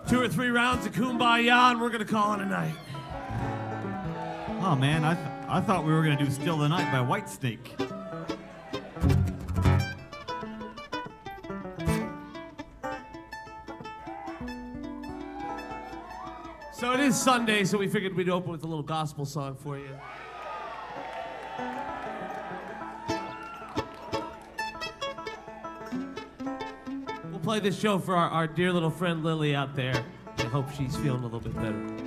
2 or 3 rounds of Kumbaya, and we're gonna call it a night. Oh man, I thought we were gonna do "Still the Night" by Whitesnake. So it is Sunday, so we figured we'd open with a little gospel song for you. We'll play this show for our dear little friend Lily out there. I hope she's feeling a little bit better.